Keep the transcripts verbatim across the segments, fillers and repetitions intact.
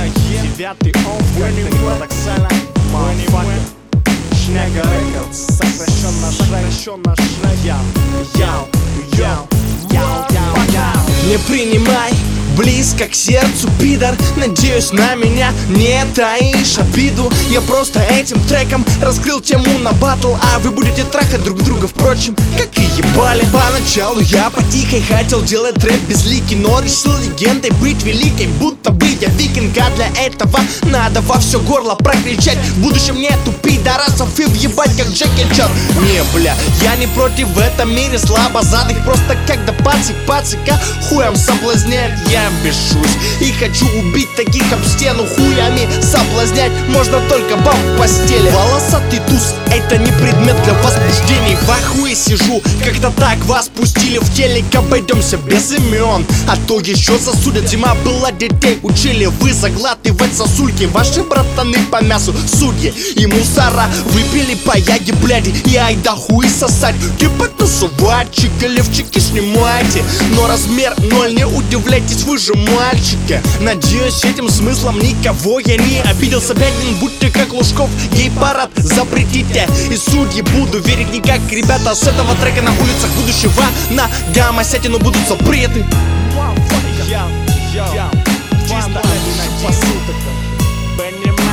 Девятый он, как ты парадоксально. Motherfucker. Шняга Рекордс, сокращенно сокращенно Шняга. Яу, яу, яу, яу, яу. Не принимай близко к сердцу, пидор. Надеюсь, на меня не таишь обиду. Я просто этим треком раскрыл тему на батл, а вы будете трахать друг друга, впрочем, как и ебали. Поначалу я потихой хотел делать рэп безликий, но решил легендой быть великой, будто бы я викинг. А для этого надо во все горло прокричать: в будущем нету пидорасов и въебать как Джеки Чан. Не, бля, я не против в этом мире слабозадых, просто когда пацик пацика хуем соблазняет, я бешусь и хочу убить таких об стену. Хуями соблазнять можно только баб в постели. Волосатый туз — это не предмет для возбуждений. В ахуе сижу, когда так вас пустили в телек. Обойдемся без имен, а то еще засудят. Зима была, детей учили вы заглатывать сосульки. Ваши братаны по мясу судьи и мусора выпили по яге, бляди, и айда хуй сосать. Типа тусовачи, левчики снимайте, но размер ноль, не удивляйтесь, вы же мальчики. Надеюсь, этим смыслом никого я не обидел. Собянин, будьте как Лужков, гей-парад запретите. И судьи буду верить не как ребята с этого трека на улицах будущего. На гамма-сятину будут запреты. Яу, яу, чисто один посыл такой. Понимаю.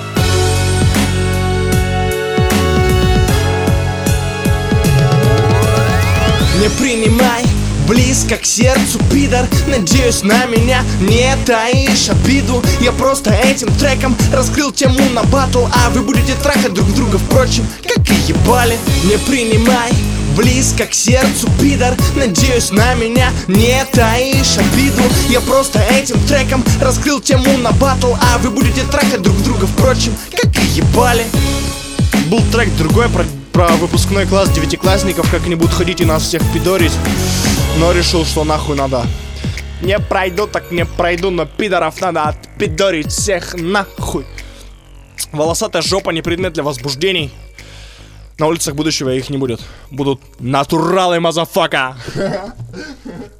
Не принимай близко к сердцу, пидор. Надеюсь, на меня не таишь обиду. Я просто этим треком раскрыл тему на батл, а вы будете трахать друг друга, впрочем, как и ебали. Не принимай близко к сердцу, пидор. Надеюсь, на меня не таишь обиду. Я просто этим треком раскрыл тему на батл, а вы будете трахать друг друга, впрочем, как и ебали. Был трек другой про, про выпускной класс девятиклассников, как они будут ходить и нас всех пидорить. Но решил, что нахуй надо. Не пройду, так не пройду, но пидоров надо отпидорить всех нахуй. Волосатая жопа не предмет для возбуждений. На улицах будущего их не будет. Будут натуралы, мазафака.